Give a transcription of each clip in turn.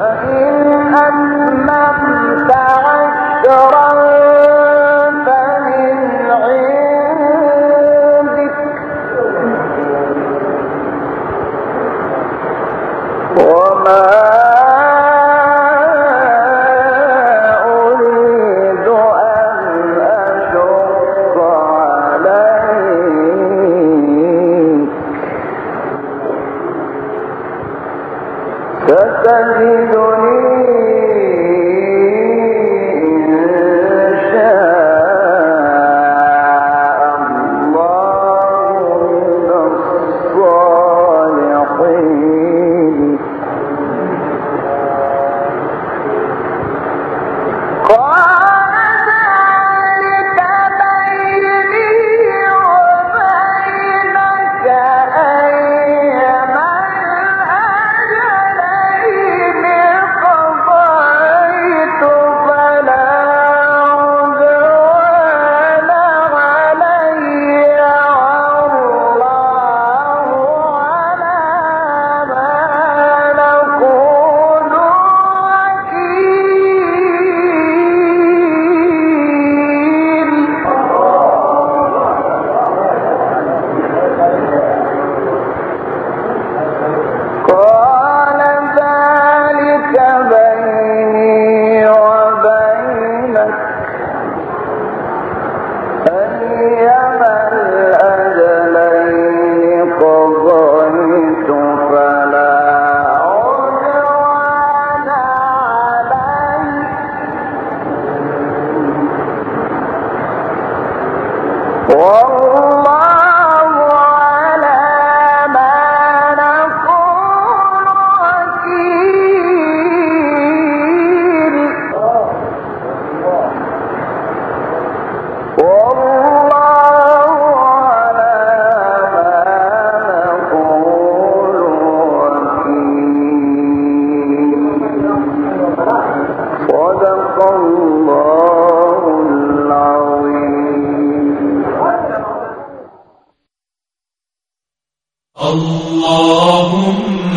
اللهم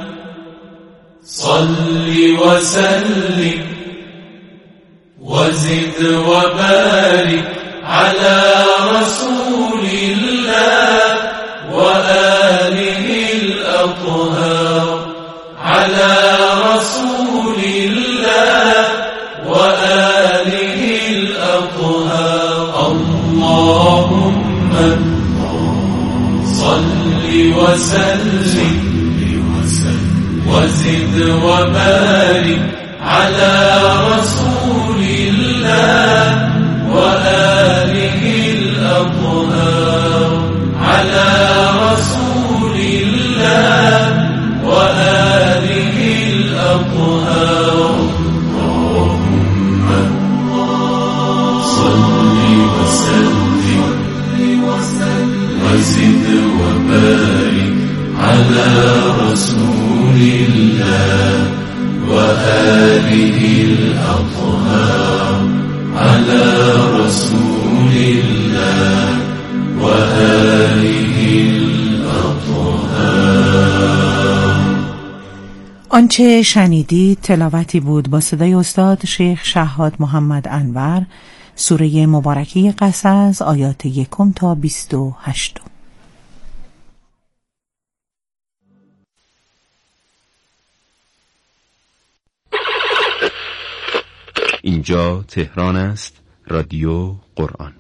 صل وسلم وزد وبارك على رسول الله وآله الأطهار على رسول الله وآله الأطهار. اللهم صل وسلم وزد وبارك على رسول الله وآله الأطهار على رسول الله وآله الأطهار. اللهم صل وسلم وزد وبارك على رسول الله وآله الأطهار على رسول الله وآله الأطهار. آنچه شنیدید تلاوتی بود با صدای استاد شیخ شهاد محمد انور، سوره مبارکه قصص، آیات 1 تا 28. اینجا تهران است، رادیو قرآن.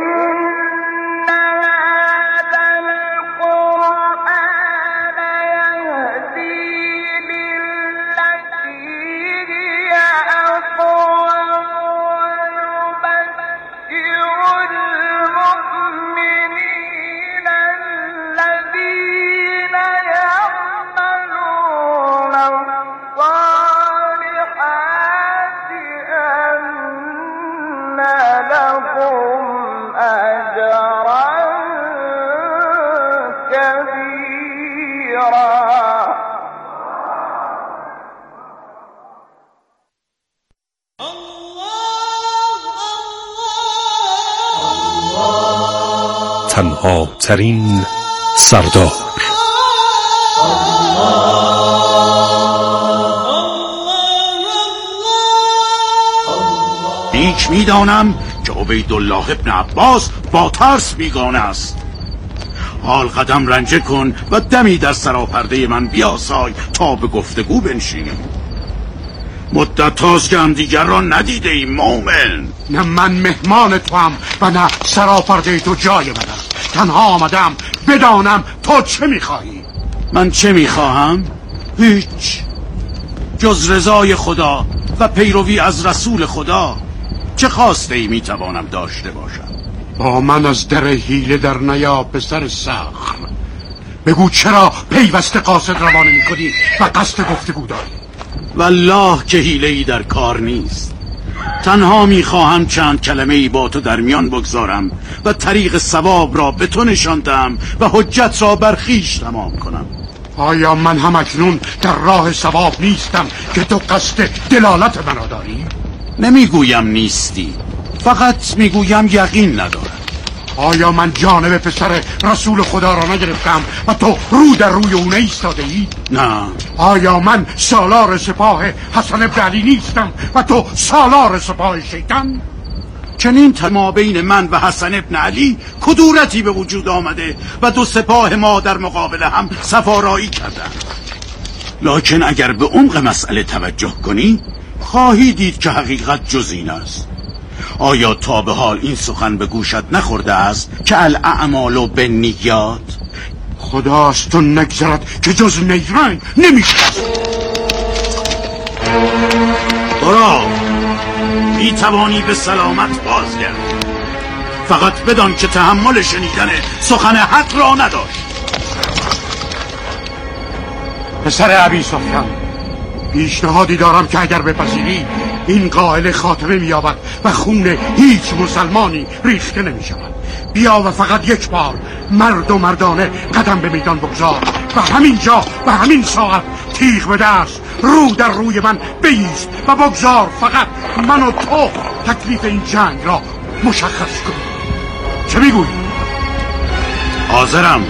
تنها ترین سردار نیک میدانم که عبیدالله ابن عباس با ترس بیگانه است. حال قدم رنجه کن و دمی در سراپرده من بیاسای تا به گفتگو بنشینیم. مدت هاست که هم دیگر را ندیده ایم مومن. نه من مهمان تو هم و نه سراپرده تو جای من است. تنها آمدم بدانم تو چه میخواهی. من چه میخواهم؟ هیچ، جز رضای خدا و پیروی از رسول خدا. چه خواسته ای میتوانم داشته باشم؟ با من از در حیله در نیا پسر صخر. بگو چرا پیوسته قاصد روانه میکنی و قصد گفتگو داری؟ والله که حیله‌ای در کار نیست. تنها میخواهم چند کلمه ای با تو در میان بگذارم و طریق ثواب را به تو نشاندم و حجت را بر خویش تمام کنم. آیا من هم اکنون در راه ثواب نیستم که تو قصد دلالت مرا داری؟ نمیگویم نیستی، فقط میگویم یقین ندارم. آیا من جانب پسر رسول خدا را نگرفتم و تو رو در روی اون ایستاده ای؟ نه. آیا من سالار سپاه حسن بن علی نیستم و تو سالار سپاه شیطان؟ چنین ما بین من و حسن بن علی کدورتی به وجود آمده و دو سپاه ما در مقابل هم سفارایی کردند. لکن اگر به عمق مسئله توجه کنی خواهی دید که حقیقت جز این است. آیا تا به حال این سخن به گوشت نخورده است که الاعمال بالنیات؟ خداست تو نگذرد که جز نیرنگ نمیشد. برا می توانی به سلامت بازگردی، فقط بدان که تحمل شنیدن سخن حق را نداشت. پسر ابی سفیان، پیشنهادی دارم که اگر بپذیری این قائل خاتمه می‌یابد و خون هیچ مسلمانی ریخته نمی‌شود. بیا و فقط یک بار مرد و مردانه قدم به میدان بگذار و همینجا و همین ساعت تیغ به دست رو در روی من بایست و بگذار فقط من و تو تکلیف این جنگ را مشخص کنیم. چه میگویی؟ حاضرم.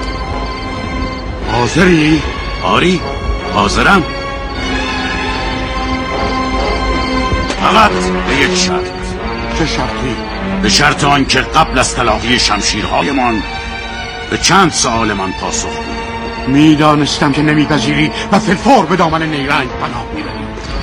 حاضری؟ آری حاضرم، فقط به یک شرط. چه شرطی؟ به شرط آنکه قبل از تلاقی شمشیرهایمان به چند سوال من پاسخ بدهی. میدانستم که نمیپذیری و فلفور به دامن نیرنگ پناه میبری.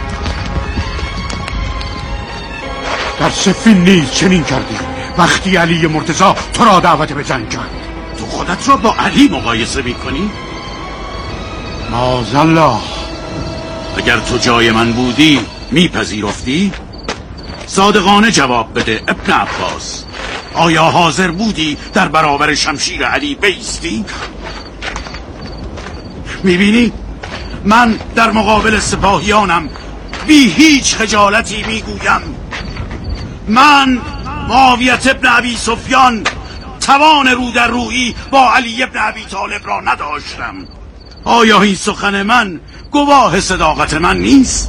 در صفین نیز چنین کردی وقتی علی مرتضی تو را دعوت به جنگ کرد. تو خودت را با علی مقایسه میکنی؟ معاذالله. اگر تو جای من بودی میپذیرفتی؟ صادقانه جواب بده ابن عباس. آیا حاضر بودی در برابر شمشیر علی بایستی؟ میبینی من در مقابل سپاهیانم بی هیچ خجالتی میگویم من معاویه ابن ابی سفیان توان رو در رویی با علی ابن ابی طالب را نداشتم. آیا این سخن من گواه صداقت من نیست؟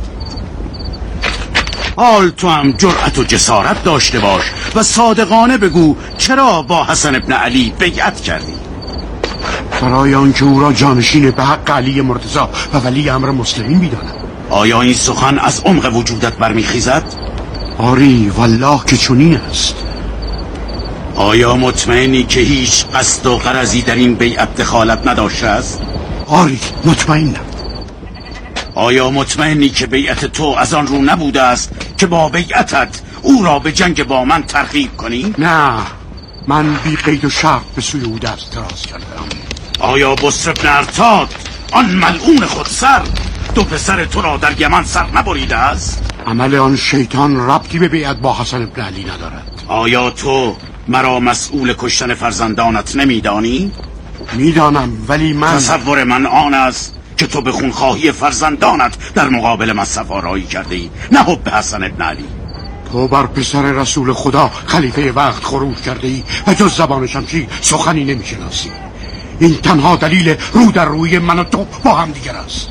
حال تو هم جرأت و جسارت داشته باش و صادقانه بگو چرا با حسن ابن علی بیعت کردی؟ برای آنکه او را جانشین به حق علی مرتضی و ولی امر مسلمین می‌دانم. آیا این سخن از عمق وجودت برمیخیزد؟ آری والله که چنین است. آیا مطمئنی که هیچ قصد و غرضی در این بیعت دخالت نداشته است؟ آری مطمئنم. آیا مطمئنی که بیعت تو از آن رو نبوده است که با بیعتت او را به جنگ با من ترغیب کنی؟ نه، من بی قید و شرط به سوی او دست دراز کردم. آیا بسر بن ارتاد آن ملعون خودسر دو پسر تو را در یمن سر نبریده است؟ عمل آن شیطان ربطی به بیعت با حسن بن علی ندارد. آیا تو مرا مسئول کشتن فرزندانت نمیدانی؟ میدانم، ولی من تصور من آن است که تو به خونخواهی فرزندانت در مقابل من سفارایی کرده ای، نه حب حسن بن علی. تو بر پسر رسول خدا خلیفه وقت خروج کرده ای و جز زبان شمشیر سخنی نمیشناسی. این تنها دلیل رو در روی من و تو با هم دیگر است.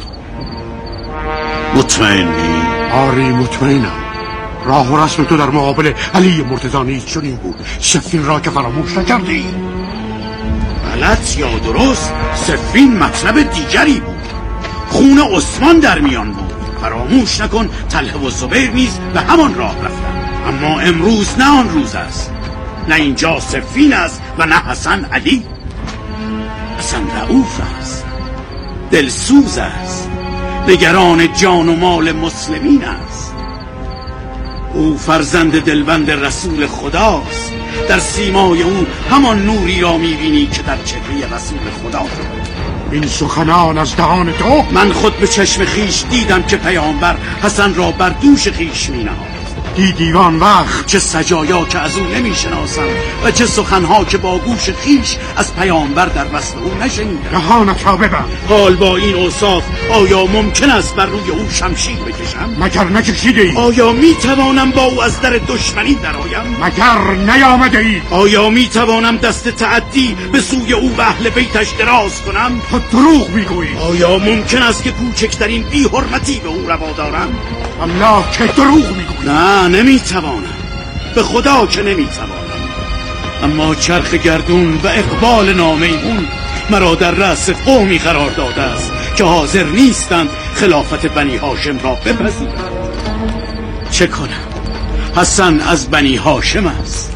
مطمئنی؟ آری مطمئنم. راه و رسم تو در مقابل علی مرتضی نیز چنین بود. صفین را که فراموش نکردی؟ غلط یا درست، صفین مطلب دیگری بود. خون عثمان در میان بود. فراموش نکن طلحه و زبیر نیز به همان راه رفتند. اما امروز نه آن روز است، نه اینجا صفین است و نه حسن علی. حسن رؤوف است، دلسوز است، نگران جان و مال مسلمین است. او فرزند دلبند رسول خداست. در سیمای او همان نوری را می‌بینی که در چهره رسول خدا. این سخنان از دهان تو؟ من خود به چشم خیش دیدم که پیامبر حسن را بر دوش خیش می‌نهاد. دیوان وقت چه سجایا که از او نمی‌شناسم و چه سخنها که با گوش خیش از پیامبر در وصف او نشنیدم. دهانت را ببند. حال با این اوصاف آیا ممکن است بر روی او شمشیر بکشم؟ مگر نکشیدی؟ آیا میتوانم با او از در دشمنی درآیم؟ مگر نیامده ای؟ آیا میتوانم دست تعدی به سوی او و اهل بیتش دراز کنم؟ تو دروغ میگویی. آیا ممکن است که کوچکترین بی حرمتی به او روا دارم؟ الله که دروغ میگویی. نه، نمیتوانم، به خدا که نمیتوانم. اما چرخ گردون و اقبال نامیمون مرا در رأس قومی قرار داده است که حاضر نیستند خلافت بنی هاشم را بپذیرند. چه کنم؟ حسن از بنی هاشم است.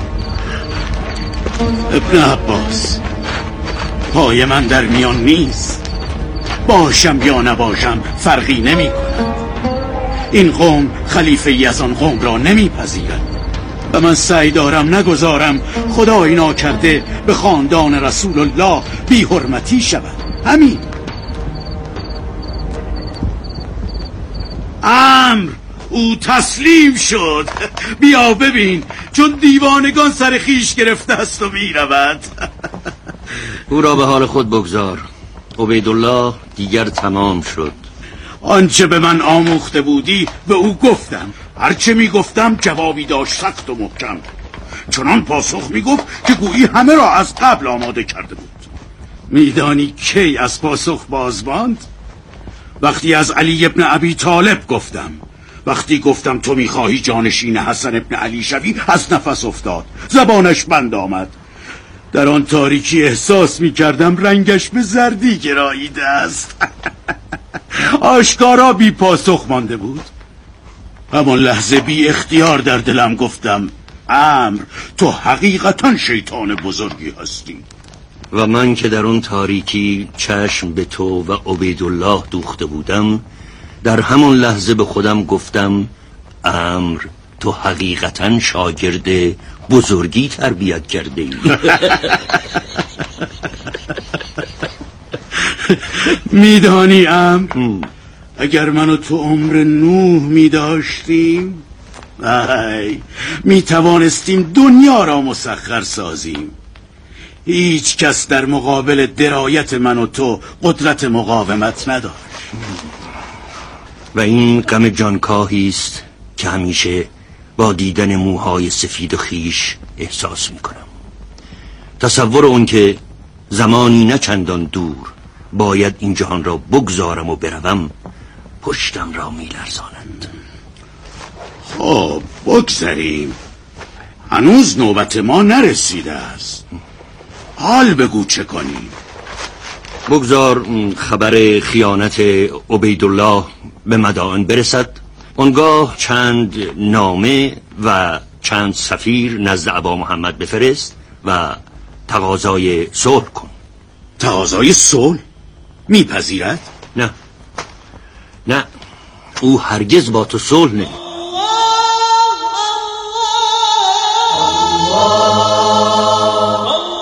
ابن عباس، پای من در میان نیست. باشم یا نباشم فرقی نمی کند. این قوم خلیفه ای از آن قوم را نمیپذیرد و من سعی دارم نگذارم خدای ناکرده به خاندان رسول الله بی حرمتی شود. همین. امر، او تسلیم شد. بیا ببین، چون دیوانگان سر خیش گرفته است و میرود. او را به حال خود بگذار. عبیدالله دیگر تمام شد. آنچه به من آموخته بودی به او گفتم. هرچه میگفتم جوابی داشت سخت و محکم. چنان پاسخ میگفت که گویی همه را از قبل آماده کرده بود. میدانی کی از پاسخ باز ماند؟ وقتی از علی ابن ابی طالب گفتم. وقتی گفتم تو میخواهی جانشین حسن ابن علی شوی، از نفس افتاد، زبانش بند آمد. در آن تاریکی احساس میکردم رنگش به زردی گراییده است. آشکارا بی پاسخ مانده بود. همان لحظه بی اختیار در دلم گفتم امر، تو حقیقتا شیطان بزرگی هستی. و من که در اون تاریکی چشم به تو و عبیدالله دوخته بودم، در همان لحظه به خودم گفتم امر، تو حقیقتا شاگرد بزرگی تربیت کرده ای. میدانی امر، اگر من و تو عمر نوح میداشتیم، میتوانستیم دنیا را مسخر سازیم. هیچ کس در مقابل درایت من و تو قدرت مقاومت نداشت. و این غم جانکاهی است که همیشه با دیدن موهای سفید و خیش احساس میکنم. تصور اون که زمانی نه چندان دور باید این جهان را بگذارم و بروم پشتم را میلرزانند. خب بگذاریم، هنوز نوبت ما نرسیده است. حال بگو چه کنیم؟ بگذار خبر خیانت عبیدالله به مدائن برسد، آنگاه چند نامه و چند سفیر نزد ابا محمد بفرست و تقاضای صلح کن. تقاضای صلح؟ میپذیرد؟ نه، او هرگز با تو صلح نمی.